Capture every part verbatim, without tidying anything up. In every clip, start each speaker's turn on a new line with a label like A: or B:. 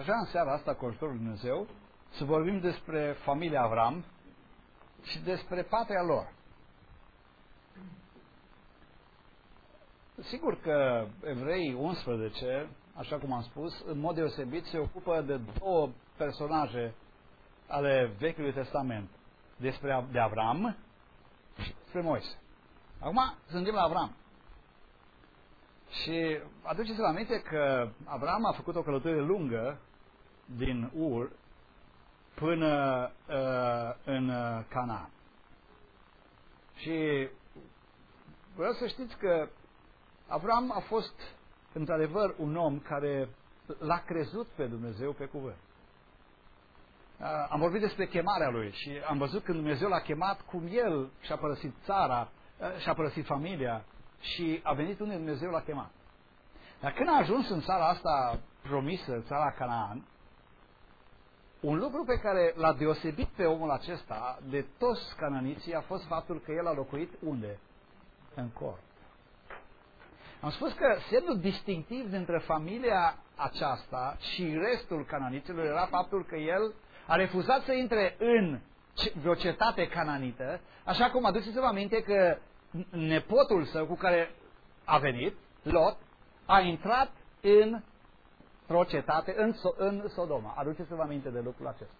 A: așa în seara asta cu ajutorul lui Dumnezeu, să vorbim despre familia Avram și despre patria lor. Sigur că Evrei unsprezece, așa cum am spus, în mod deosebit se ocupă de două personaje ale Vechiului Testament, despre de Avram și despre Moise. Acum suntem la Avram. Și aduceți-vă aminte că Avram a făcut o călătorie lungă din Ur până uh, în Canaan. Și vreau să știți că Avram a fost într-adevăr un om care l-a crezut pe Dumnezeu pe cuvânt. Uh, am vorbit despre chemarea lui și am văzut când Dumnezeu l-a chemat cum el și-a părăsit țara, uh, și-a părăsit familia și a venit unde Dumnezeu l-a chemat. Dar când a ajuns în țara asta promisă, țara Canaan, un lucru pe care l-a deosebit pe omul acesta de toți cananiții a fost faptul că el a locuit unde? În cort. Am spus că semnul distinctiv dintre familia aceasta și restul cananiților era faptul că el a refuzat să intre în vreo cetate cananită, așa cum aduceți-vă aminte că nepotul său cu care a venit, Lot, a intrat în o cetate, în, în Sodoma. Aduceți-vă aminte de lucrul acesta.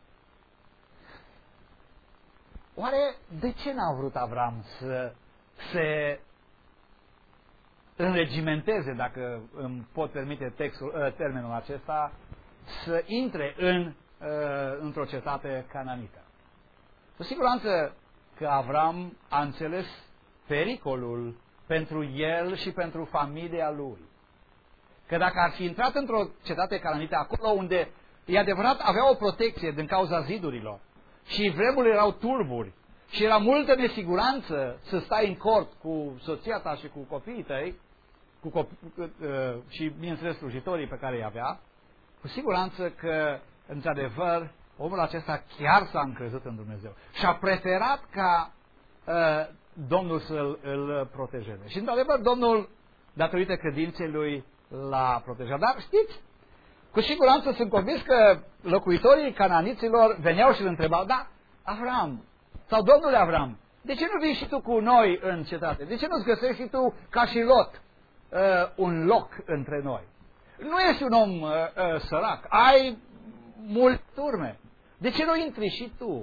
A: Oare de ce n-a vrut Avram să se înregimenteze, dacă îmi pot permite textul, termenul acesta, să intre în, într-o cetate cananită? Cu siguranță că Avram a înțeles pericolul pentru el și pentru familia lui. Că dacă ar fi intrat într-o cetate cananită, acolo unde, e adevărat, avea o protecție din cauza zidurilor și vremurile erau tulburi și era multă nesiguranță să stai în cort cu soția ta și cu copiii tăi cu copii, și, bineînțeles, slujitorii pe care îi avea, cu siguranță că, într-adevăr, omul acesta chiar s-a încrezut în Dumnezeu și a preferat ca uh, Domnul să-l îl protejeze. Și, într-adevăr, Domnul, datorită credinței lui, l-a protejat. Dar știți, cu siguranță sunt convins că locuitorii cananiților veneau și îl întrebau: da, Avram, sau Domnule Avram, de ce nu vii și tu cu noi în cetate? De ce nu-ți găsești și tu, ca și Lot, uh, un loc între noi? Nu ești un om uh, uh, sărac, ai multe turme. De ce nu intri și tu?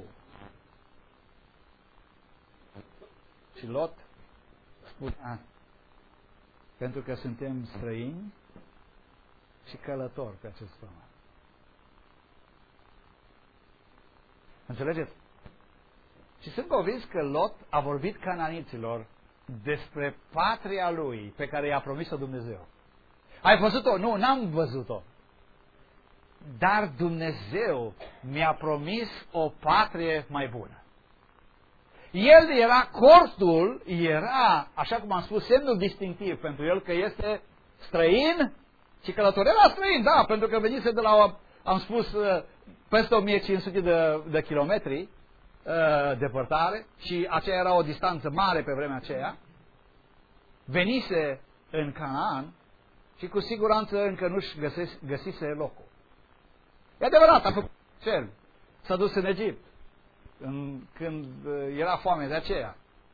A: Și Lot spunea: pentru că suntem străini și călători pe acest pământ. Înțelegeți? Și sunt convins că Lot a vorbit cananiților despre patria lui pe care i-a promis-o Dumnezeu. Ai văzut-o? Nu, n-am văzut-o. Dar Dumnezeu mi-a promis o patrie mai bună. El era, cortul era, așa cum am spus, semnul distinctiv pentru el că este străin și călător. Era străin, da, pentru că venise de la, am spus, peste o mie cinci sute de, de kilometri uh, depărtare și aceea era o distanță mare pe vremea aceea. Venise în Canaan și cu siguranță încă nu-și găsise, găsise locul. E adevărat, a făcut cel. S-a dus în Egipt în, când era foame de aceea.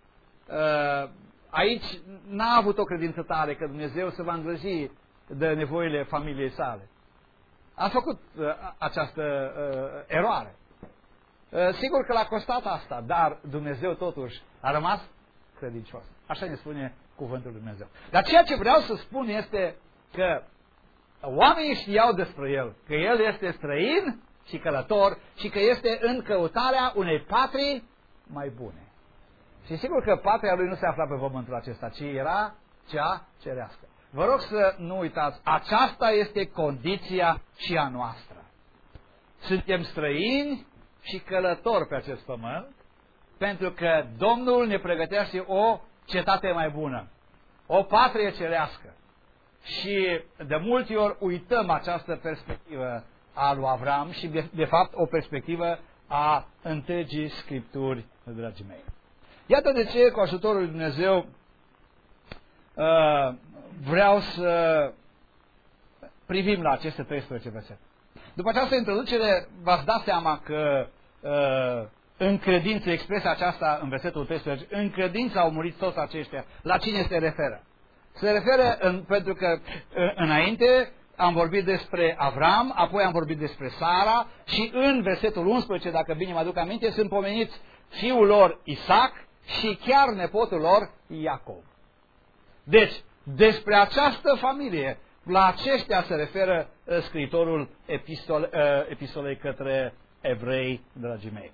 A: Aici n-a avut o credință tare că Dumnezeu se va îngriji de nevoile familiei sale. A făcut această eroare. Sigur că l-a costat asta, dar Dumnezeu totuși a rămas credincios. Așa ne spune cuvântul lui Dumnezeu. Dar ceea ce vreau să spun este că oamenii știau despre el, că el este străin și călător și că este în căutarea unei patrii mai bune. Și sigur că patria lui nu se afla pe pământul acesta, ci era cea cerească. Vă rog să nu uitați, aceasta este condiția și a noastră. Suntem străini și călători pe acest pământ, pentru că Domnul ne pregătește o cetate mai bună, o patrie cerească. Și de multe ori uităm această perspectivă a lui Avram și de, de fapt o perspectivă a întregii Scripturi, dragii mei. Iată de ce, cu ajutorul lui Dumnezeu, vreau să privim la aceste treisprezece versete. După această introducere, v-ați dat seama că uh, în credință, expresia aceasta în versetul treisprezece, în credință au murit toți aceștia. La cine se referă? Se referă, în, pentru că uh, înainte am vorbit despre Avram, apoi am vorbit despre Sara și în versetul unsprezece, dacă bine mă aduc aminte, sunt pomeniți fiul lor Isaac și chiar nepotul lor Iacov. Deci, despre această familie, la aceștia se referă uh, scriitorul epistol, uh, epistolei către evrei, dragii mei.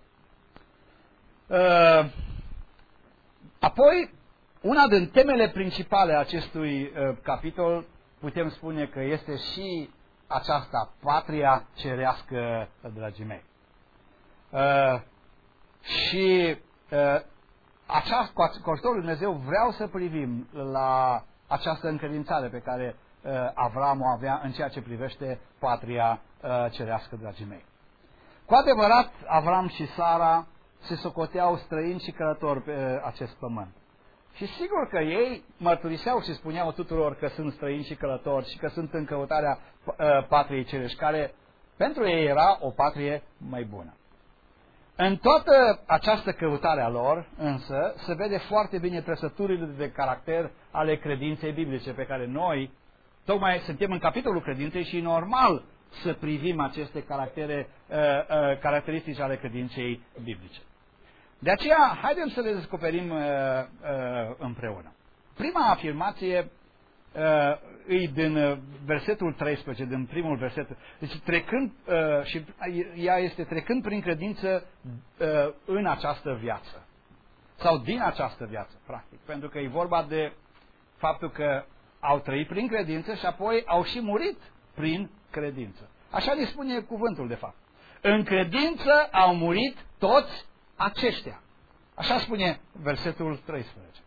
A: Uh, apoi, una din temele principale a acestui uh, capitol, putem spune că este și aceasta, patria cerească, dragii mei. Uh, și uh, aceast, cu ajutorul lui Dumnezeu vreau să privim la această încredințare pe care uh, Avram o avea în ceea ce privește patria uh, cerească, dragii mei. Cu adevărat, Avram și Sara se socoteau străini și călători pe uh, acest pământ. Și sigur că ei mărturiseau și spuneau tuturor că sunt străini și călători și că sunt în căutarea uh, patriei cerești, care pentru ei era o patrie mai bună. În toată această căutare a lor, însă, se vede foarte bine trăsăturile de caracter ale credinței biblice, pe care noi, tocmai suntem în capitolul credinței și e normal să privim aceste caractere, uh, uh, caracteristici ale credinței biblice. De aceea, haideți să le descoperim uh, uh, împreună. Prima afirmație uh, e din versetul treisprezece, din primul verset. Deci, trecând, uh, și ea este trecând prin credință uh, în această viață. Sau din această viață, practic. Pentru că e vorba de faptul că au trăit prin credință și apoi au și murit prin credință. Așa ne spune cuvântul, de fapt. În credință au murit toți aceștia. Așa spune versetul treisprezece.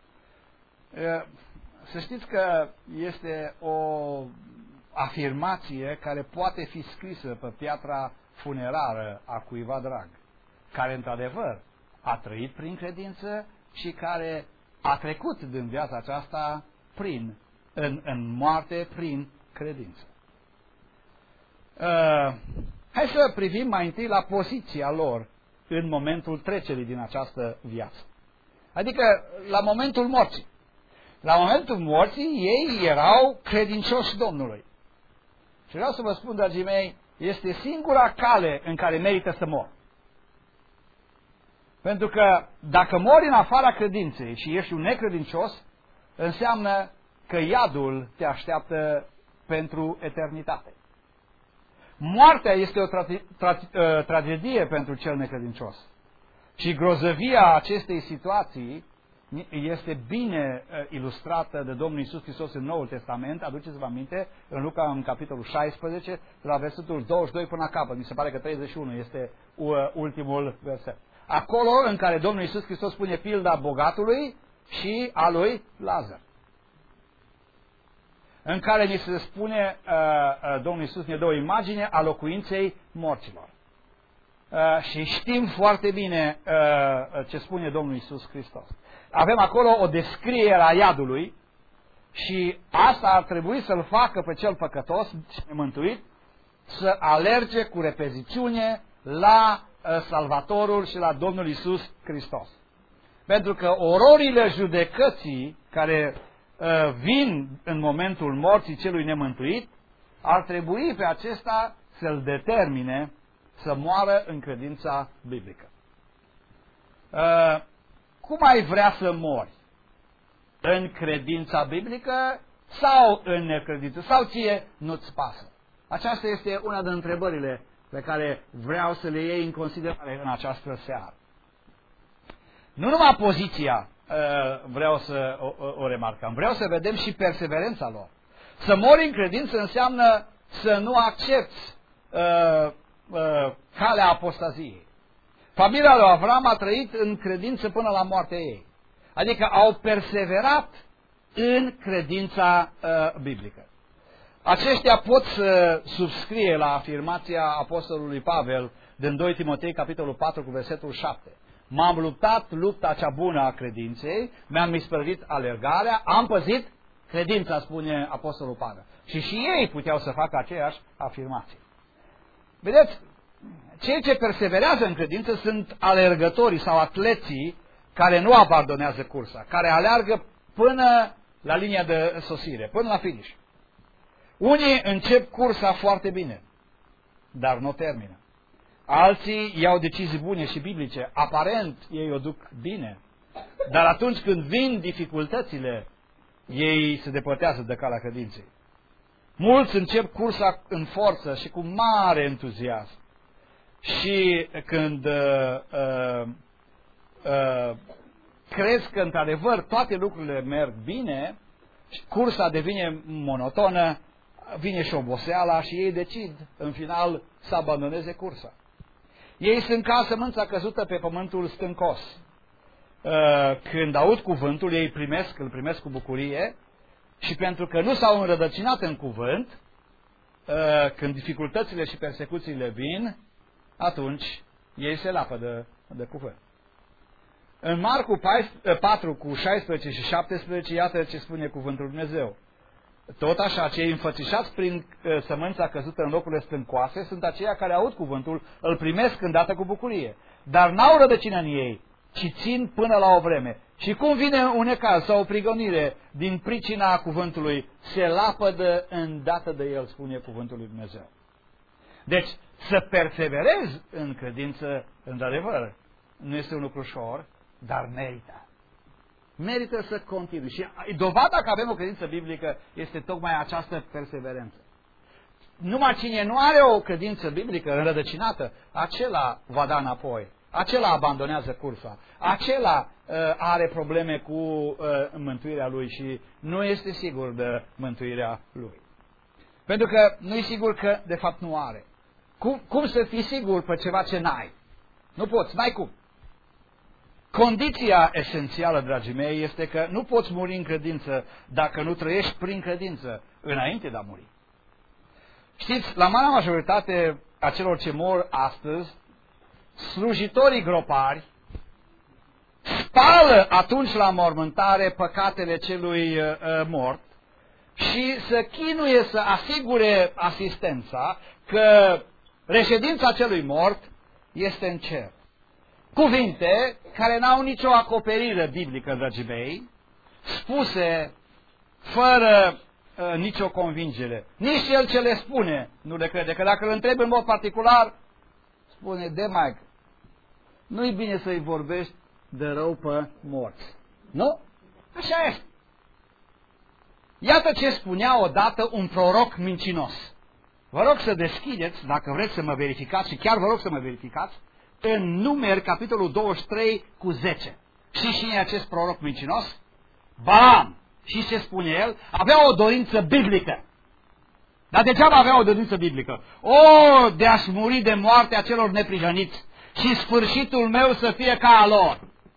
A: Să știți că este o afirmație care poate fi scrisă pe piatra funerară a cuiva drag, care într-adevăr a trăit prin credință și care a trecut din viața aceasta prin, în, în moarte prin credință. Uh, hai să privim mai întâi la poziția lor în momentul trecerii din această viață. Adică la momentul morții. La momentul morții ei erau credincioși Domnului. Și vreau să vă spun, dragii mei, este singura cale în care merită să mor. Pentru că dacă mori în afara credinței și ești un necredincios, înseamnă că iadul te așteaptă pentru eternitate. Moartea este o tra- tra- tragedie pentru cel necredincios. Și grozăvia acestei situații este bine ilustrată de Domnul Iisus Hristos în Noul Testament. Aduceți-vă aminte, în Luca, în capitolul șaisprezece, de la versetul douăzeci și doi până la capăt. Mi se pare că treizeci și unu este ultimul verset. Acolo în care Domnul Iisus Hristos spune pilda bogatului și a lui Lazar. În care ni se spune, uh, uh, Domnul Iisus ne dă o imagine a locuinței morților. Uh, și știm foarte bine uh, ce spune Domnul Iisus Hristos. Avem acolo o descriere a iadului și asta ar trebui să-l facă pe cel păcătos și nemântuit să alerge cu repeziciune la uh, Salvatorul și la Domnul Iisus Hristos. Pentru că ororile judecății care uh, vin în momentul morții celui nemântuit ar trebui pe acesta să-l determine să moară în credința biblică. Uh, cum ai vrea să mori? În credința biblică sau în necredință? Sau ție nu-ți pasă? Aceasta este una din întrebările pe care vreau să le iei în considerare în această seară. Nu numai poziția uh, vreau să o, o, o remarcăm, vreau să vedem și perseverența lor. Să mori în credință înseamnă să nu accepti uh, uh, calea apostaziei. Familia lui Avram a trăit în credință până la moartea ei. Adică au perseverat în credința uh, biblică. Aceștia pot să subscrie la afirmația apostolului Pavel din doi Timotei, capitolul patru, cu versetul șapte. M-am luptat lupta cea bună a credinței, mi-am isprăvit alergarea, am păzit credința, spune Apostolul Pavel. Și și ei puteau să facă aceeași afirmație. Vedeți, cei ce perseverează în credință sunt alergătorii sau atleții care nu abandonează cursa, care aleargă până la linia de sosire, până la finish. Unii încep cursa foarte bine, dar nu termină. Alții iau decizii bune și biblice, aparent ei o duc bine, dar atunci când vin dificultățile, ei se depărtează de calea credinței. Mulți încep cursa în forță și cu mare entuziasm. Și când uh, uh, uh, crezi că într-adevăr toate lucrurile merg bine, cursa devine monotonă, vine și oboseala și ei decid în final să abandoneze cursa. Ei sunt ca sămânța căzută pe pământul stâncos. Când aud cuvântul, ei primesc, îl primesc cu bucurie și pentru că nu s-au înrădăcinat în cuvânt, când dificultățile și persecuțiile vin, atunci ei se lapă de, de cuvânt. În Marcu patru cu șaisprezece și șaptesprezece, iată ce spune cuvântul Dumnezeu. Tot așa, cei înfățișați prin sămânța căzută în locurile stâncoase sunt aceia care aud cuvântul, îl primesc îndată cu bucurie, dar n-au rădăcină în ei, ci țin până la o vreme. Și cum vine un necaz sau o prigonire din pricina cuvântului, se lapădă îndată de el, spune cuvântul lui Dumnezeu. Deci, să perseverezi în credință, într-adevăr, nu este un lucru ușor, dar merită. Merită să continui. Și dovada că avem o credință biblică este tocmai această perseverență. Numai cine nu are o credință biblică înrădăcinată, acela va da înapoi. Acela abandonează cursa. Acela uh, are probleme cu uh, mântuirea lui și nu este sigur de mântuirea lui. Pentru că nu e sigur că de fapt nu are. Cum, cum să fii sigur pe ceva ce n-ai? Nu poți, n-ai cum. Condiția esențială, dragii mei, este că nu poți muri în credință dacă nu trăiești prin credință înainte de a muri. Știți, la marea majoritate a celor ce mor astăzi, slujitorii gropari spală atunci la mormântare păcatele celui uh, mort și să chinuie să asigure asistența că reședința celui mort este în cer. Cuvinte care n-au nicio acoperire biblică, dragii mei, spuse fără uh, nicio convingere. Nici el ce le spune nu le crede, că dacă îl întrebi în mod particular, spune, de mai, nu-i bine să-i vorbești de rău pe morți. Nu? Așa este. Iată ce spunea odată un proroc mincinos. Vă rog să deschideți, dacă vreți să mă verificați, și chiar vă rog să mă verificați, în Numeri, capitolul douăzeci și trei cu zece. Și cine e acest proroc mincinos? Balaam. Și ce spune el? Avea o dorință biblică. Dar degeaba avea o dorință biblică. O, de a-și muri de moartea celor neprihăniți și sfârșitul meu să fie ca a lor.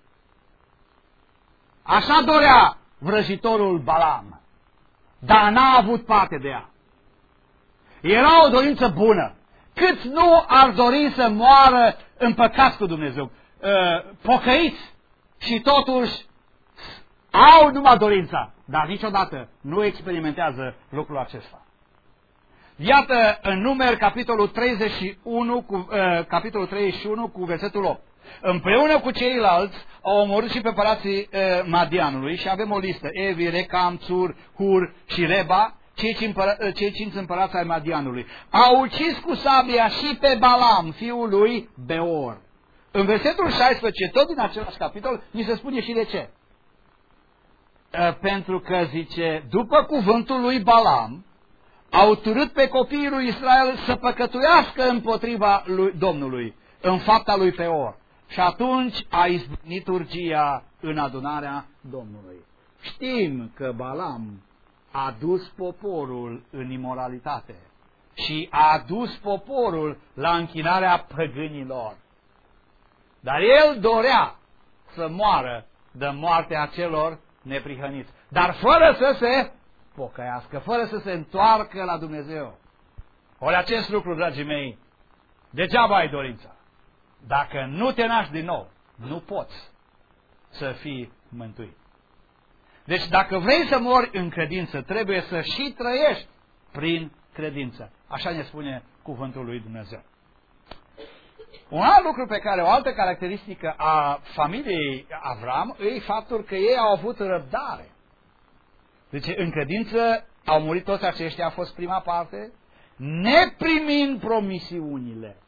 A: Așa dorea vrăjitorul Balaam. Dar n-a avut parte de ea. Era o dorință bună. Câți nu ar dori să moară împăcați cu Dumnezeu, pocăiți și totuși au numai dorința, dar niciodată nu experimentează lucrul acesta. Iată în Numeri capitolul treizeci și unu cu, uh, capitolul treizeci și unu cu versetul opt. Împreună cu ceilalți au omorât și pe părații uh, Madianului și avem o listă: Evi, Recam, Țur, Hur și Reba, cei cinci, împăra, cei cinci împărați ai Madianului. Au ucis cu sabia și pe Balaam, fiul lui Beor. În versetul șaisprezece, tot din același capitol, ni se spune și de ce. Uh, pentru că, zice, după cuvântul lui Balaam, au târât pe copiii lui Israel să păcătuiască împotriva lui Domnului, în fapta lui Peor. Și atunci a izbunit urgia în adunarea Domnului. Știm că Balaam a dus poporul în imoralitate și a dus poporul la închinarea păgânilor. Dar el dorea să moară de moartea celor neprihăniți, dar fără să se pocăiască, fără să se întoarcă la Dumnezeu. Ori acest lucru, dragii mei, degeaba ai dorința. Dacă nu te naști din nou, nu poți să fii mântuit. Deci dacă vrei să mori în credință, trebuie să și trăiești prin credință. Așa ne spune cuvântul lui Dumnezeu. Un alt lucru pe care, o altă caracteristică a familiei Avram, e faptul că ei au avut răbdare. Deci în credință au murit toți aceștia, a fost prima parte, neprimind promisiunile.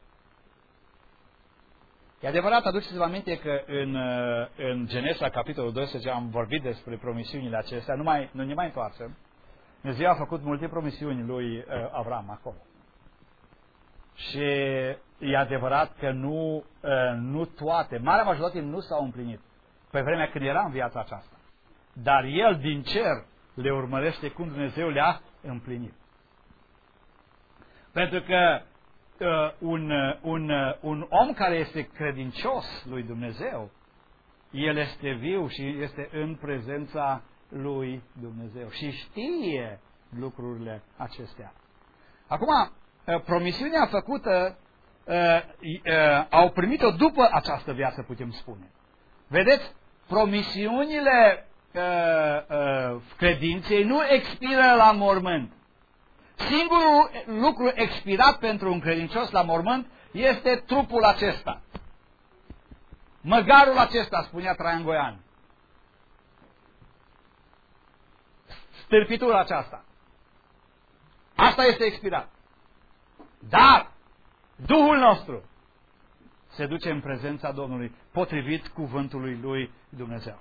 A: E adevărat, aduceți-vă aminte că în, în Genesa, capitolul doisprezece, am vorbit despre promisiunile acestea, nu, mai, nu ne mai întoarcem. Dumnezeu a făcut multe promisiuni lui Avram acolo. Și e adevărat că nu, nu toate, marea majoritate nu s-au împlinit pe vremea când era în viața aceasta. Dar El din cer le urmărește cum Dumnezeu le-a împlinit. Pentru că uh, un, un, un om care este credincios lui Dumnezeu, el este viu și este în prezența lui Dumnezeu și știe lucrurile acestea. Acum, uh, promisiunea făcută uh, uh, au primit-o după această viață, putem spune. Vedeți, promisiunile uh, uh, credinței nu expiră la mormânt. Singurul lucru expirat pentru un credincios la mormânt este trupul acesta. Măgarul acesta, spunea Traian Goian. Stârpitura aceasta. Asta este expirat. Dar Duhul nostru se duce în prezența Domnului, potrivit cuvântului lui Dumnezeu.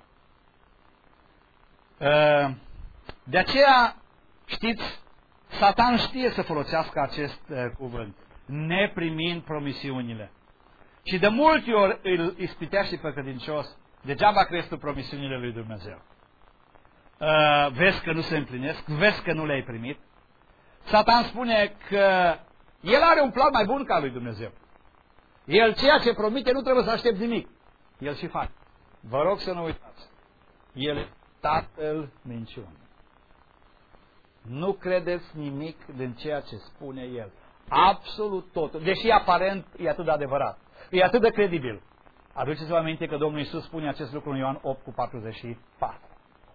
A: De aceea, știți, Satan știe să folosească acest uh, cuvânt, neprimind promisiunile. Și de multe ori îl ispitește pe credincios, degeaba crezi tu promisiunile lui Dumnezeu. Uh, vezi că nu se împlinesc, vezi că nu le-ai primit. Satan spune că el are un plan mai bun ca lui Dumnezeu. El ceea ce promite nu trebuie să aștepți nimic. El și face. Vă rog să nu uitați. El e tatăl minciunii. Nu credeți nimic din ceea ce spune el. Absolut tot. Deși aparent e atât de adevărat. E atât de credibil. Aduceți-vă aminte că Domnul Iisus spune acest lucru în Ioan opt cu patruzeci și patru.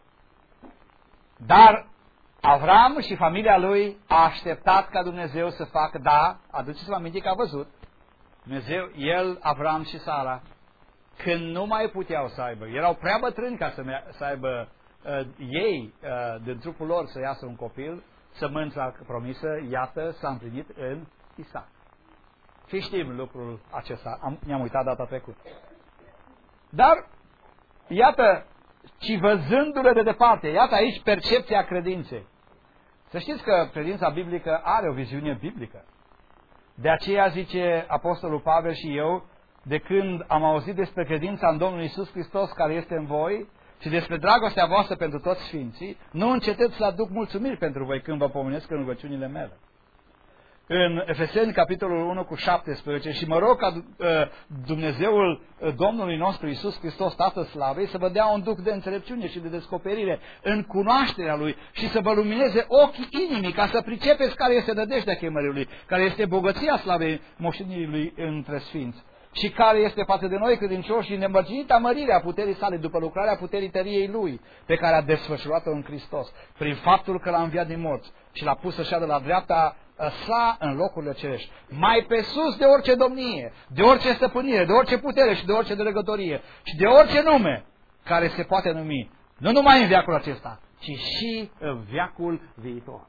A: Dar Avram și familia lui a așteptat ca Dumnezeu să facă, da, aduceți-vă aminte că a văzut. Dumnezeu, el, Avram și Sara, când nu mai puteau să aibă, erau prea bătrâni ca să, să aibă uh, ei, uh, din trupul lor, să iasă un copil, sămânța promisă, iată, s-a împlinit în Isaac. Și știm lucrul acesta, am, ne-am uitat data trecută. Dar, iată, ci văzându-le de departe, iată aici percepția credinței. Să știți că credința biblică are o viziune biblică. De aceea zice Apostolul Pavel și eu, de când am auzit despre credința în Domnul Iisus Hristos care este în voi și despre dragostea voastră pentru toți sfinții, nu încetez să aduc mulțumiri pentru voi când vă pomenesc în rugăciunile mele. În Efeseni, capitolul unu cu șaptesprezece, și mă rog ca Dumnezeul Domnului nostru Iisus Hristos, Tatăl Slavei, să vă dea un duc de înțelepciune și de descoperire în cunoașterea Lui și să vă lumineze ochii inimii ca să pricepeți care este nădejdea chemării Lui, care este bogăția slavei moștenirii Lui între sfinți și care este față de noi credincioși și nemărginita mărirea puterii sale după lucrarea puterii tăriei Lui pe care a desfășurat-o în Hristos, prin faptul că l-a înviat din morți și l-a pus să șadă la dreapta sa în locurile cerești, mai pe sus de orice domnie, de orice stăpânire, de orice putere și de orice dregătorie și de orice nume care se poate numi, nu numai în veacul acesta, ci și în veacul viitor.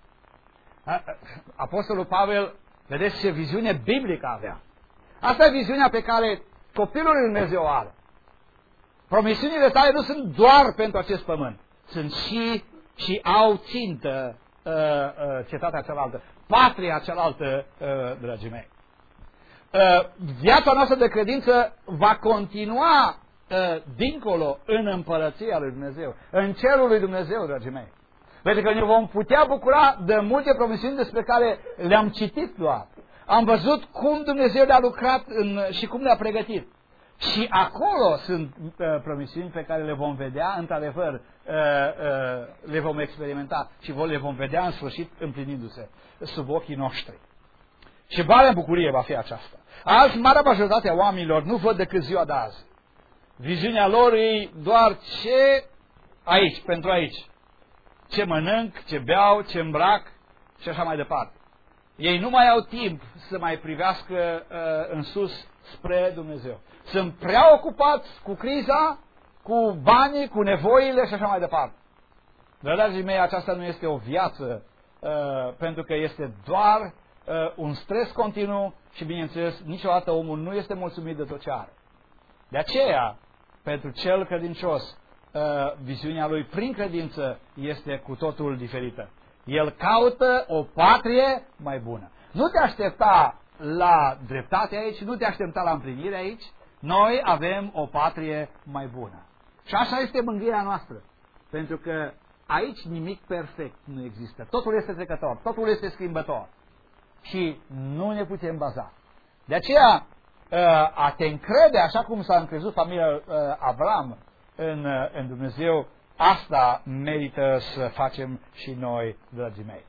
A: Apostolul Pavel, vedeți ce viziune biblică avea. Asta e viziunea pe care copilul lui Dumnezeu are. Promisiunile tale nu sunt doar pentru acest pământ, sunt și și au țintă uh, uh, cetatea cealaltă, patria cealaltă, uh, dragii mei. Uh, viața noastră de credință va continua uh, dincolo în împărăția lui Dumnezeu, în cerul lui Dumnezeu, dragii mei. Pentru că ne vom putea bucura de multe promisiuni despre care le-am citit doar. Am văzut cum Dumnezeu le-a lucrat în, și cum le-a pregătit. Și acolo sunt uh, promisiuni pe care le vom vedea, într-adevăr, uh, uh, le vom experimenta și le vom vedea în sfârșit împlinindu-se sub ochii noștri. Și marea bucurie va fi aceasta. Azi, marea majoritate a oamenilor nu văd decât ziua de azi. Viziunea lor e doar ce aici, pentru aici. Ce mănânc, ce beau, ce îmbrac și așa mai departe. Ei nu mai au timp să mai privească uh, în sus spre Dumnezeu. Sunt prea ocupați cu criza, cu banii, cu nevoile și așa mai departe. Dragii mei, aceasta nu este o viață, uh, pentru că este doar uh, un stres continuu și, bineînțeles, niciodată omul nu este mulțumit de tot ce are. De aceea, pentru cel credincios, uh, viziunea lui prin credință este cu totul diferită. El caută o patrie mai bună. Nu te aștepta la dreptate aici, nu te aștepta la împlinire aici. Noi avem o patrie mai bună. Și așa este mângâierea noastră. Pentru că aici nimic perfect nu există. Totul este trecător, totul este schimbător. Și nu ne putem baza. De aceea, a te încrede, așa cum s-a încrezut familia Avram în, în Dumnezeu, asta merită să facem și noi, dragii mei.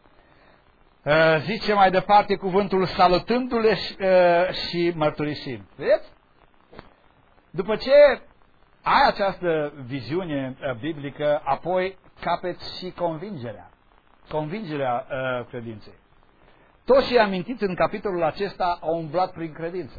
A: Zice mai departe cuvântul, salutându-le și, și mărturisim. Vedeți? După ce ai această viziune biblică, apoi capeți și convingerea. Convingerea uh, credinței. Toți cei amintiți în capitolul acesta au umblat prin credință.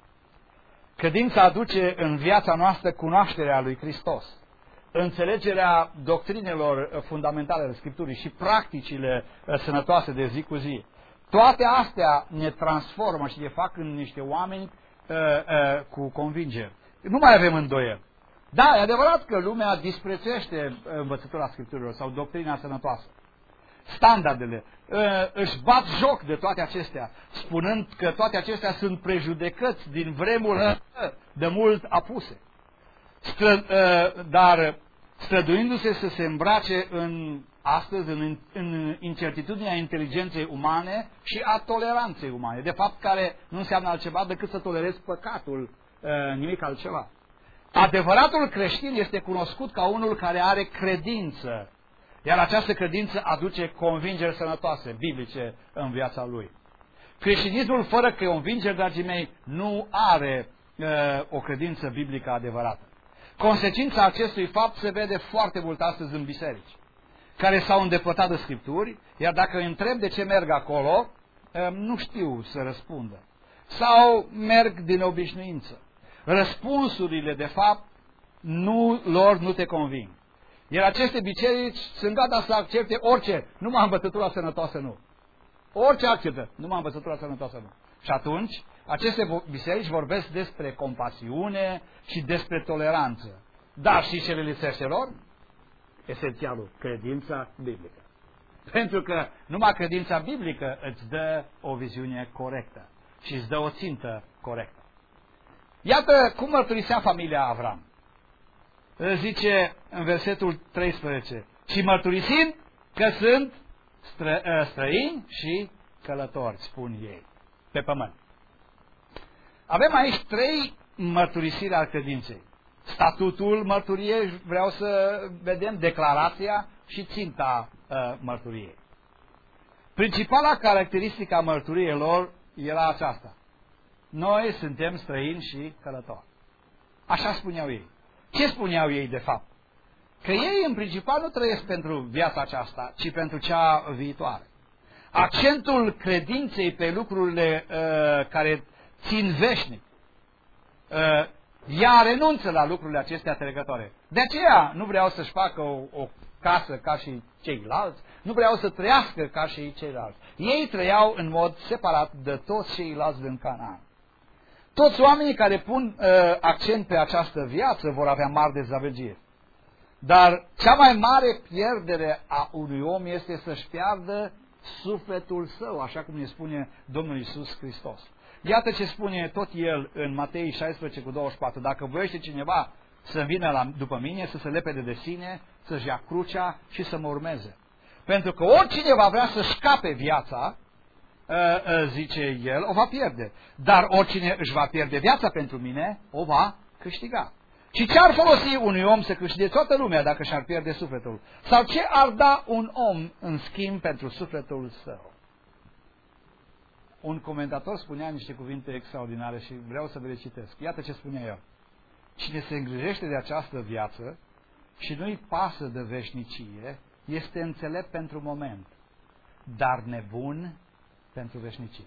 A: Credința aduce în viața noastră cunoașterea lui Hristos, înțelegerea doctrinelor fundamentale ale Scripturii și practicile sănătoase de zi cu zi. Toate astea ne transformă și ne fac în niște oameni uh, uh, cu convingeri. Nu mai avem îndoieli. Da, e adevărat că lumea disprețuiește învățătura Scripturilor sau doctrina sănătoasă. Standardele. Își bat joc de toate acestea, spunând că toate acestea sunt prejudecăți din vremuri de mult apuse. Stră, dar străduindu-se să se îmbrace în, astăzi în, în incertitudinea inteligenței umane și a toleranței umane. De fapt, care nu înseamnă altceva decât să tolerezi păcatul, nimic altceva. Adevăratul creștin este cunoscut ca unul care are credință, iar această credință aduce convingeri sănătoase, biblice, în viața lui. Creștinismul fără convingeri, dragii mei, nu are uh, o credință biblică adevărată. Consecința acestui fapt se vede foarte mult astăzi în biserici, care s-au îndepărtat de Scripturi, iar dacă îi întreb de ce merg acolo, uh, nu știu să răspundă. Sau merg din obișnuință. Răspunsurile, de fapt, nu, lor nu te conving. Iar aceste biserici sunt gata să accepte orice, numai învățătura sănătoasă nu. Orice acceptă, numai învățătura sănătoasă nu. Și atunci, aceste biserici vorbesc despre compasiune și despre toleranță. Dar și ce le lipsește lor? Esențialul, credința biblică. Pentru că numai credința biblică îți dă o viziune corectă și îți dă o țintă corectă. Iată cum mărturisea familia Avram. Zice în versetul treisprezece, și mărturisind că sunt stră, străini și călători, spun ei, pe pământ. Avem aici trei mărturisiri al credinței. Statutul mărturiei, vreau să vedem, declarația și ținta uh, mărturiei. Principala caracteristică a mărturiei lor era aceasta. Noi suntem străini și călători. Așa spuneau ei. Ce spuneau ei de fapt? Că ei în principal nu trăiesc pentru viața aceasta, ci pentru cea viitoare. Accentul credinței pe lucrurile uh, care țin veșnic. Uh, ea renunță la lucrurile acestea trecătoare. De aceea nu vreau să-și facă o, o casă ca și ceilalți, nu vreau să trăiască ca și ceilalți. Ei trăiau în mod separat de toți ceilalți din Canaan. Toți oamenii care pun uh, accent pe această viață vor avea mari dezamăgiri. Dar cea mai mare pierdere a unui om este să-și piardă sufletul său, așa cum ne spune Domnul Iisus Hristos. Iată ce spune tot El în Matei șaisprezece cu douăzeci și patru. Dacă voiește cineva să vină la, după mine, să se lepede de sine, să-și ia crucea și să mă urmeze. Pentru că oricine va vrea să scape viața, zice El, o va pierde. Dar oricine își va pierde viața pentru mine, o va câștiga. Și ce ar folosi unui om să câștige toată lumea dacă și-ar pierde sufletul? Sau ce ar da un om în schimb pentru sufletul său? Un comentator spunea niște cuvinte extraordinare și vreau să vi le citesc. Iată ce spunea el. Cine se îngrijește de această viață și nu-i pasă de veșnicie, este înțelept pentru moment, dar nebun pentru veșnicie.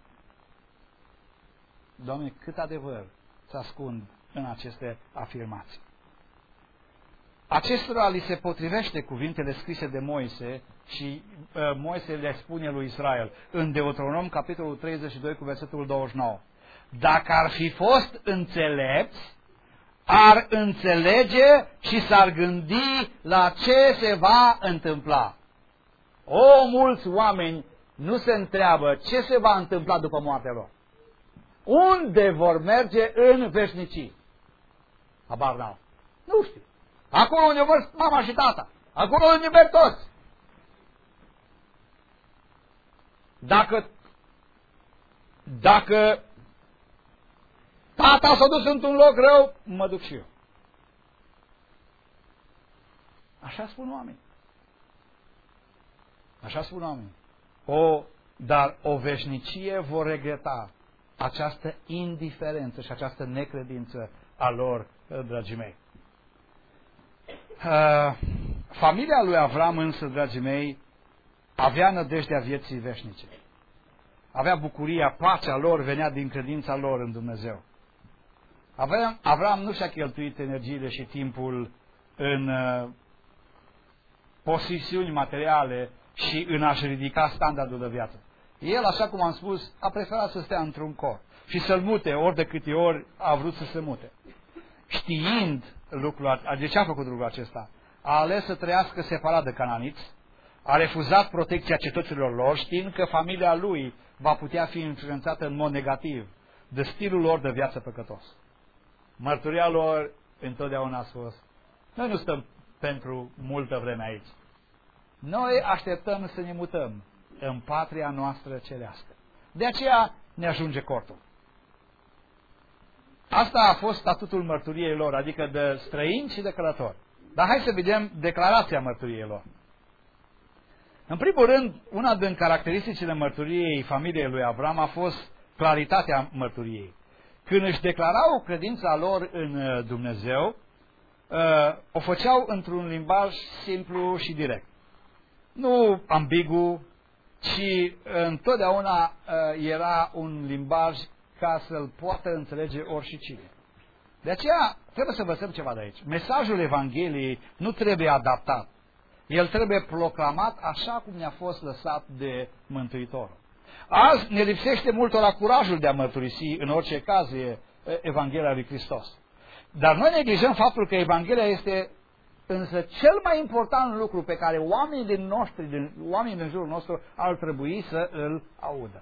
A: Doamne, cât adevăr se ascund în aceste afirmații. Acestora li se potrivește cuvintele scrise de Moise și uh, Moise le spune lui Israel în Deuteronom, capitolul treizeci și doi, cu versetul douăzeci și nouă. Dacă ar fi fost înțelepți, ar înțelege și s-ar gândi la ce se va întâmpla. O, mulți oameni nu se întreabă ce se va întâmpla după moartea lor. Unde vor merge în veșnicii? Habar n-au. Nu știu. Acolo unde vor mama și tata. Acolo unde merg toți. Dacă dacă tata s-a dus într-un loc rău, mă duc și eu. Așa spun oamenii. Așa spun oamenii. O, dar o veșnicie vor regreta această indiferență și această necredință a lor, dragii mei. Uh, familia lui Avram însă, dragii mei, avea nădejdea vieții veșnice. Avea bucuria, pacea lor venea din credința lor în Dumnezeu. Avram, Avram nu și-a cheltuit energiile și timpul în uh, posesiuni materiale și în a-și ridica standardul de viață. El, așa cum am spus, a preferat să stea într-un cor și să-l mute ori de câte ori a vrut să se mute. Știind lucrul, de ce a făcut lucrul acesta? A ales să trăiască separat de cananiți, a refuzat protecția cetăților lor, știind că familia lui va putea fi influențată în mod negativ de stilul lor de viață păcătos. Mărturia lor întotdeauna a fost: noi nu stăm pentru multă vreme aici. Noi așteptăm să ne mutăm în patria noastră cerească. De aceea ne ajunge cortul. Asta a fost statutul mărturiei lor, adică de străini și de călători. Dar hai să vedem declarația mărturiei lor. În primul rând, una din caracteristicile mărturiei familiei lui Avram a fost claritatea mărturiei. Când își declarau credința lor în Dumnezeu, o făceau într-un limbaj simplu și direct. Nu ambigu, ci întotdeauna era un limbaj ca să-l poată înțelege oricine. De aceea trebuie să învățăm ceva de aici. Mesajul Evangheliei nu trebuie adaptat. El trebuie proclamat așa cum ne-a fost lăsat de Mântuitorul. Azi ne lipsește multora curajul de a mărturisi în orice caz Evanghelia lui Hristos. Dar noi neglijăm faptul că Evanghelia este însă cel mai important lucru pe care oamenii din noștri, din, oamenii din jurul nostru ar trebui să îl audă.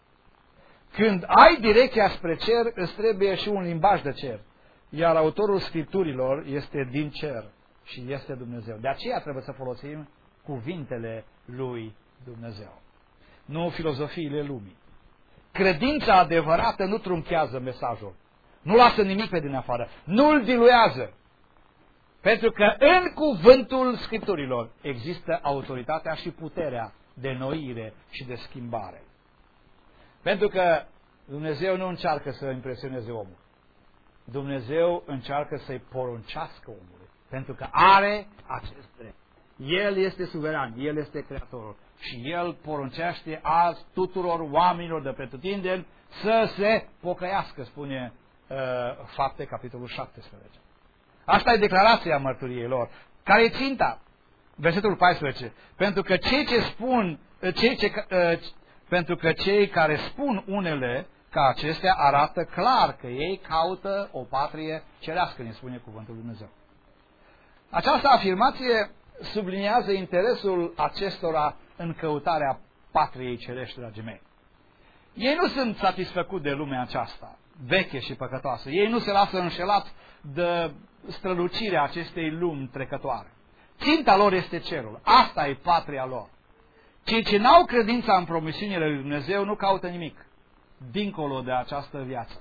A: Când ai direcția spre cer, îți trebuie și un limbaj de cer. Iar autorul Scripturilor este din cer și este Dumnezeu. De aceea trebuie să folosim cuvintele lui Dumnezeu, nu filozofiile lumii. Credința adevărată nu trunchează mesajul, nu lasă nimic pe din afară, nu îl diluează. Pentru că în cuvântul Scripturilor există autoritatea și puterea de înnoire și de schimbare. Pentru că Dumnezeu nu încearcă să impresioneze omul. Dumnezeu încearcă să-i poruncească omului. Pentru că are acest drept. El este suveran, El este creatorul. Și El poruncește azi tuturor oamenilor de pretutindeni să se pocăiască, spune uh, Fapte, capitolul șaptesprezece. Asta e declarația mărturiei lor. Care e ținta? Versetul paisprezece. Pentru că cei ce spun, cei ce, uh, pentru că cei care spun unele ca acestea arată clar că ei caută o patrie cerească, ne spune cuvântul lui Dumnezeu. Această afirmație subliniază interesul acestora în căutarea patriei cerești, dragii mei. Ei nu sunt satisfăcuți de lumea aceasta, veche și păcătoasă. Ei nu se lasă înșelați de strălucirea acestei lumi trecătoare. Ținta lor este cerul. Asta e patria lor. Cei ce n-au credința în promisiunile lui Dumnezeu nu caută nimic dincolo de această viață.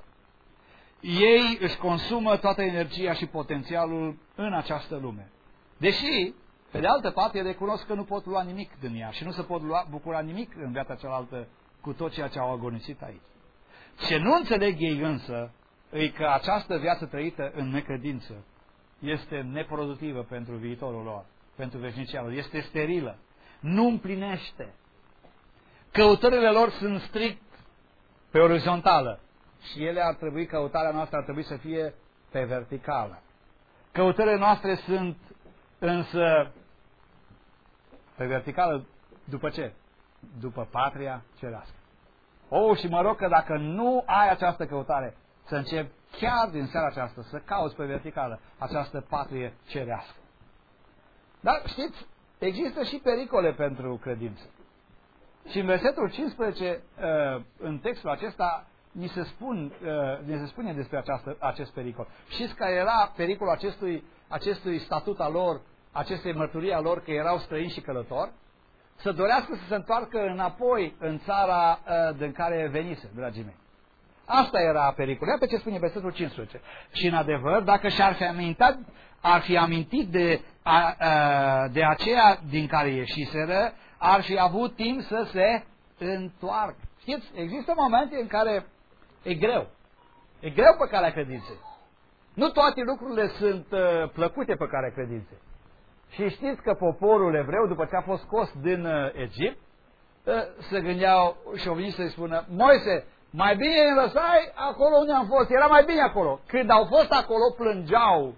A: Ei își consumă toată energia și potențialul în această lume. Deși, pe de altă parte, recunosc că nu pot lua nimic din ea și nu se pot lua, bucura nimic în viața cealaltă cu tot ceea ce au agonisit aici. Ce nu înțeleg ei însă, e că această viață trăită în necredință este neproductivă pentru viitorul lor, pentru veșnicia lor, este sterilă, nu împlinește. Căutările lor sunt strict pe orizontală și ele ar trebui, căutarea noastră ar trebui să fie pe verticală. Căutările noastre sunt însă pe verticală după ce? După patria cerească. Oh, și mă rog că dacă nu ai această căutare, să începi chiar din seara aceasta să cauți pe verticală această patrie cerească. Dar știți, există și pericole pentru credință. Și în versetul cincisprezece, în textul acesta, ni se, spun, ni se spune despre această, acest pericol. Știți că era pericolul acestui, acestui statut al lor, acestei mărturii a lor că erau străini și călători, să dorească să se întoarcă înapoi în țara din care venise, dragii mei. Asta era pericolul. Iată ce spune versetul cincisprezece. Și în adevăr, dacă și-ar fi amintit, ar fi amintit de, a, a, de aceea din care ieșiseră, ar fi avut timp să se întoarcă. Știți, există momente în care e greu. E greu pe calea credinței. Nu toate lucrurile sunt uh, plăcute pe calea credinței. Și știți că poporul evreu, după ce a fost scos din uh, Egipt, uh, se gândeau și au venit să-i spună: Moise, mai bine îmi lăsai acolo unde am fost, era mai bine acolo. Când au fost acolo, plângeau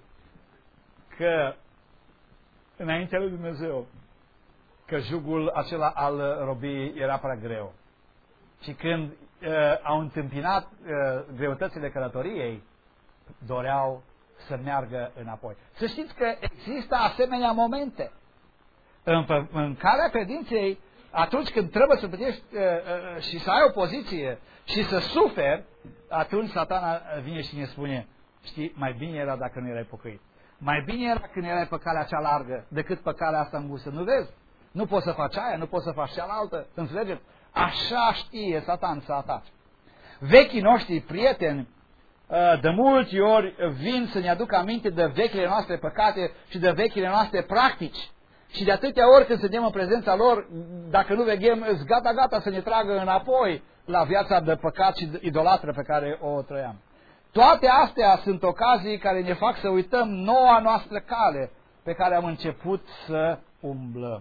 A: că înaintea lui Dumnezeu, că jugul acela al robiei era prea greu. Și când uh, au întâmpinat uh, greutățile călătoriei, doreau să meargă înapoi. Să știți că există asemenea momente. În, în calea credinței, atunci când trebuie să plătești uh, uh, și să ai o poziție și să suferi, atunci Satana vine și ne spune: știi, mai bine era dacă nu erai pocăit. Mai bine era când erai pe calea cea largă decât pe calea asta îngustă. Nu vezi? Nu poți să faci aia, nu poți să faci cealaltă. Înțelegeți? Așa știe Satan să atace. Vechii noștri prieteni de multe ori vin să ne aducă aminte de vechile noastre păcate și de vechile noastre practici. Și de atâtea ori când suntem în prezența lor, dacă nu veghem, îți gata, gata să ne tragă înapoi la viața de păcat și de idolatră pe care o trăiam. Toate astea sunt ocazii care ne fac să uităm noua noastră cale pe care am început să umblăm.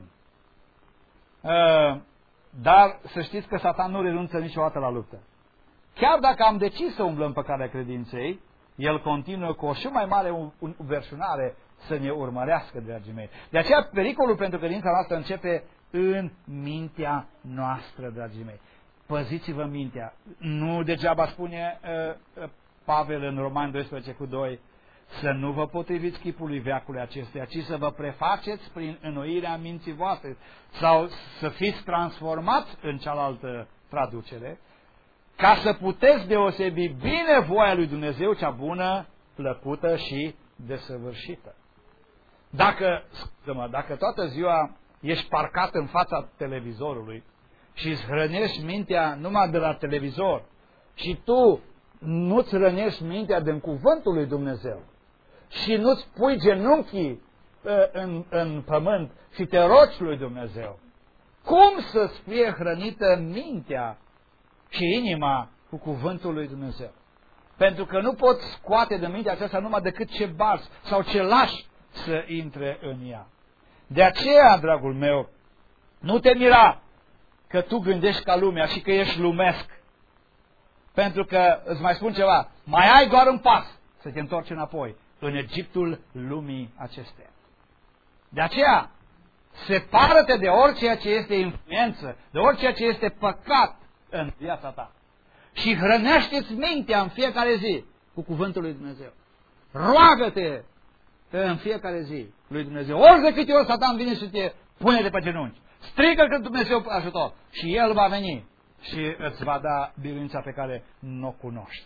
A: Dar să știți că Satan nu renunță niciodată la luptă. Chiar dacă am decis să umblăm pe calea credinței, el continuă cu o și mai mare înverșunare să ne urmărească, dragii mei. De aceea pericolul pentru credința noastră începe în mintea noastră, dragii mei. Păziți-vă mintea. Nu degeaba spune uh, Pavel în Romani doisprezece cu doi, să nu vă potriviți chipului veacului acestuia, ci să vă prefaceți prin înnoirea minții voastre sau să fiți transformați în cealaltă traducere, ca să puteți deosebi bine voia lui Dumnezeu, cea bună, plăcută și desăvârșită. Dacă, dacă toată ziua ești parcat în fața televizorului și îți hrănești mintea numai de la televizor și tu nu-ți hrănești mintea din cuvântul lui Dumnezeu și nu-ți pui genunchii în, în pământ și te rogi lui Dumnezeu, cum să-ți fie hrănită mintea și inima cu cuvântul lui Dumnezeu? Pentru că nu poți scoate de mintea aceasta numai decât ce bați sau ce lași să intre în ea. De aceea, dragul meu, nu te mira că tu gândești ca lumea și că ești lumesc. Pentru că, îți mai spun ceva, mai ai doar un pas să te întorci înapoi în Egiptul lumii acesteia. De aceea, separă-te de orice ce este influență, de orice ce este păcat în viața ta. Și hrănește-ți mintea în fiecare zi cu cuvântul lui Dumnezeu. Roagă-te în fiecare zi lui Dumnezeu. Ori de câte ori Satan vine și te pune de pe genunchi, strigă că Dumnezeu ajutor și El va veni și îți va da biruința pe care nu o cunoști.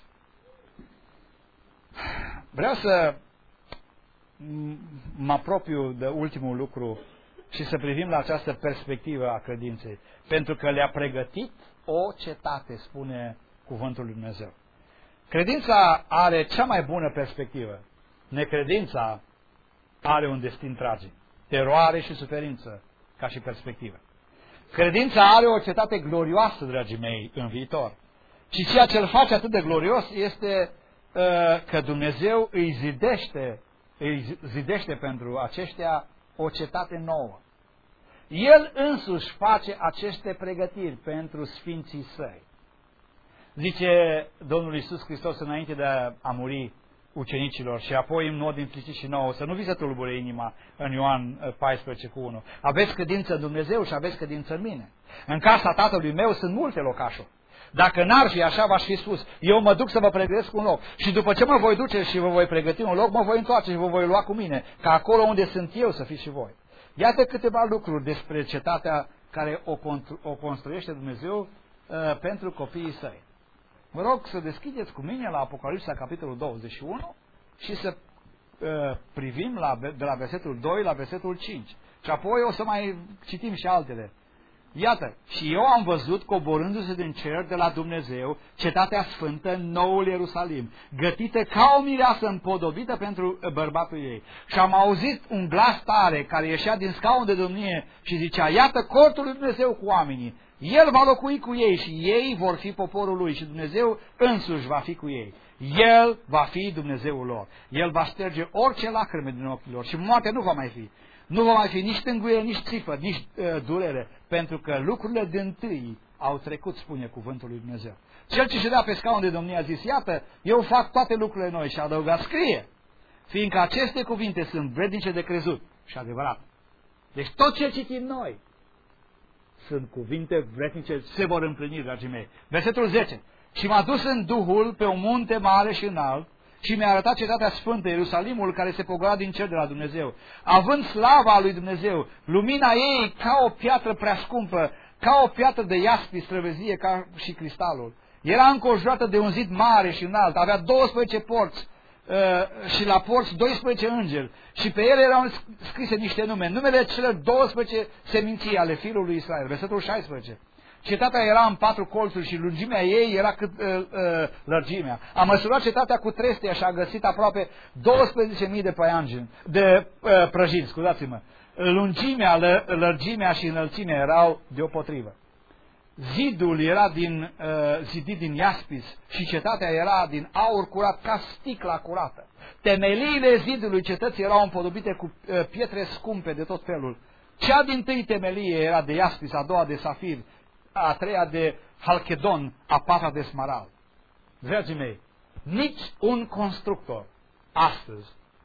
A: Vreau să mă apropiu de ultimul lucru și să privim la această perspectivă a credinței. Pentru că le-a pregătit o cetate, spune cuvântul lui Dumnezeu. Credința are cea mai bună perspectivă. Necredința are un destin tragic. Teroare și suferință ca și perspectivă. Credința are o cetate glorioasă, dragii mei, în viitor. Și ceea ce îl face atât de glorios este uh, că Dumnezeu îi zidește îi zidește pentru aceștia o cetate nouă. El însuși face aceste pregătiri pentru sfinții săi. Zice Domnul Iisus Hristos înainte de a muri ucenicilor și apoi în mod implicit și nouă, să nu vi se tulbure inima, în Ioan paisprezece cu unu. Aveți credință în Dumnezeu și aveți credință în mine. În casa Tatălui meu sunt multe locașuri. Dacă n-ar fi așa, v-aș fi spus, eu mă duc să vă pregătesc un loc și după ce mă voi duce și vă voi pregăti un loc, mă voi întoarce și vă voi lua cu mine, ca acolo unde sunt eu să fiți și voi. Iată câteva lucruri despre cetatea care o, constru- o construiește Dumnezeu uh, pentru copiii săi. Vă rog să deschideți cu mine la Apocalipsa, capitolul douăzeci și unu și să uh, privim la, de la versetul doi la versetul cinci. Și apoi o să mai citim și altele. Iată, și eu am văzut coborându-se din cer de la Dumnezeu cetatea sfântă, noul Ierusalim, gătită ca o mireasă împodobită pentru bărbatul ei. Și am auzit un glas tare care ieșea din scaun de domnie și zicea, iată cortul lui Dumnezeu cu oamenii. El va locui cu ei și ei vor fi poporul lui și Dumnezeu însuși va fi cu ei. El va fi Dumnezeul lor. El va șterge orice lacrime din ochii lor și moartea nu va mai fi. Nu va mai fi nici tânguie, nici țipă, nici uh, durere, pentru că lucrurile dintâi au trecut, spune cuvântul lui Dumnezeu. Cel ce ședea pe scaun de domnie a zis, iată, eu fac toate lucrurile noi și a adăugat, scrie, fiindcă aceste cuvinte sunt vrednice de crezut și adevărat. Deci tot ce citim noi sunt cuvinte vrednice, se vor împlini, dragii mei. Versetul zece. Și m-a dus în Duhul pe un munte mare și înalt, și mi-a arătat cetatea sfântă, Ierusalimul, care se pogora din cer de la Dumnezeu, având slava lui Dumnezeu, lumina ei ca o piatră prea scumpă, ca o piatră de iaspi străvezie ca și cristalul. Era înconjurată de un zid mare și înalt, avea douăsprezece porți uh, și la porți doisprezece îngeri și pe ele erau scrise niște nume, numele celor douăsprezece seminții ale fiului lui Israel. Versetul șaisprezece. Cetatea era în patru colțuri și lungimea ei era cât uh, uh, lărgimea. A măsurat cetatea cu trestea și a găsit aproape douăsprezece mii de păianjeni, de uh, prăjini, scuzați-mă. Lungimea, lă, lărgimea și înălțimea erau deopotrivă. Zidul era din, uh, zidit din iaspis și cetatea era din aur curat ca sticla curată. Temeliile zidului cetății erau împodobite cu uh, pietre scumpe de tot felul. Cea dintâi temelie era de iaspis, a doua de safir, a treia de halchedon, a patra de smarald. Dragii mei, nici un constructor astăzi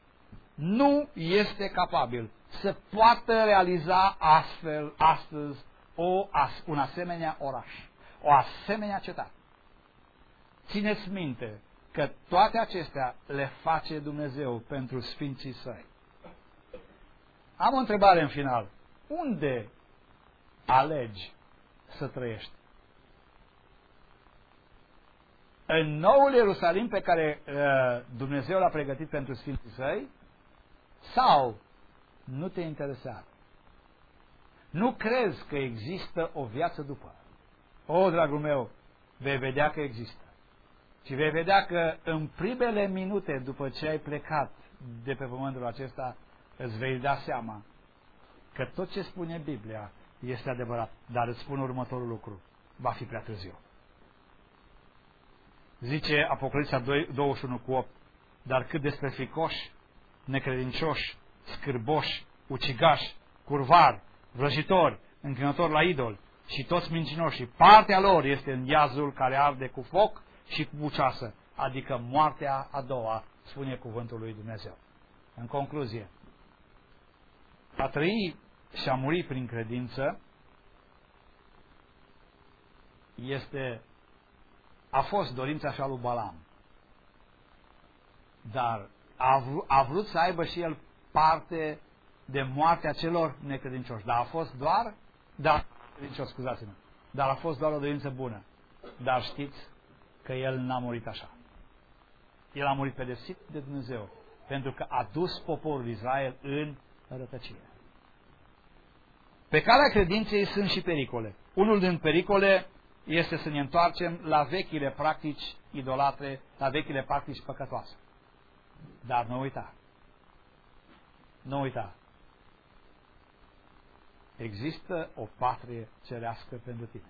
A: nu este capabil să poată realiza astfel astăzi o, un asemenea oraș, o asemenea cetate. Țineți minte că toate acestea le face Dumnezeu pentru sfinții săi. Am o întrebare în final. Unde alegi să trăiești? În noul Ierusalim pe care uh, Dumnezeu l-a pregătit pentru sfinții săi, sau nu te interesează? Nu crezi că există o viață după? O, dragul meu, vei vedea că există. Și vei vedea că în primele minute după ce ai plecat de pe pământul acesta, îți vei da seama că tot ce spune Biblia este adevărat. Dar îți spun următorul lucru. Va fi prea târziu. Zice Apocalipsa douăzeci și unu cu opt. Dar cât despre fricoși, necredincioși, scârboși, ucigași, curvari, vrăjitori, închinători la idol și toți mincinoșii, partea lor este în iazul care arde cu foc și cu buceasă, adică moartea a doua, spune cuvântul lui Dumnezeu. În concluzie, a trăi și a muri prin credință este, a fost dorința și a lui Balam. Dar a vrut, a vrut să aibă și el parte de moartea celor necredincioși. Dar a fost doar, da, credincios, scuzați-mă, dar a fost doar o dorință bună. Dar știți că el n-a murit așa. El a murit pedepsit de Dumnezeu, pentru că a dus poporul Israel în rătăcire. Pe calea credinței sunt și pericole. Unul din pericole este să ne întoarcem la vechile practici idolatre, la vechile practici păcătoase. Dar nu uita. Nu uita. Există o patrie cerească pentru tine.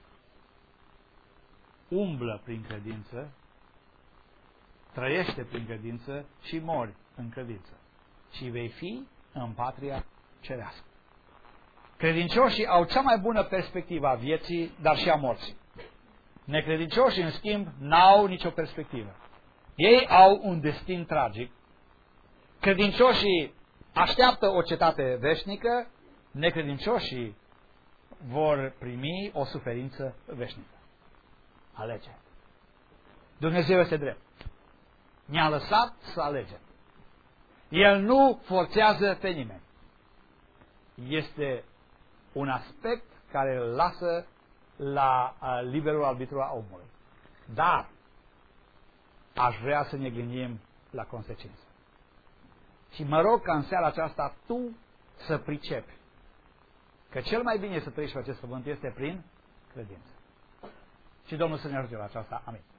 A: Umblă prin credință, trăiește prin credință și mori în credință. și vei fi în patria cerească. Credincioșii au cea mai bună perspectivă a vieții, dar și a morții. Necredincioșii, în schimb, n-au nicio perspectivă. Ei au un destin tragic. Credincioșii așteaptă o cetate veșnică, necredincioșii vor primi o suferință veșnică. Alege. Dumnezeu este drept. Ne-a lăsat să alegem. El nu forțează pe nimeni. Este un aspect care îl lasă la liberul arbitru a omului. Dar aș vrea să ne gândim la consecințe. Și mă rog ca în seara aceasta tu să pricepi că cel mai bine să trăiești pe acest pământ este prin credință. Și Domnul să ne ajute la aceasta. Amin.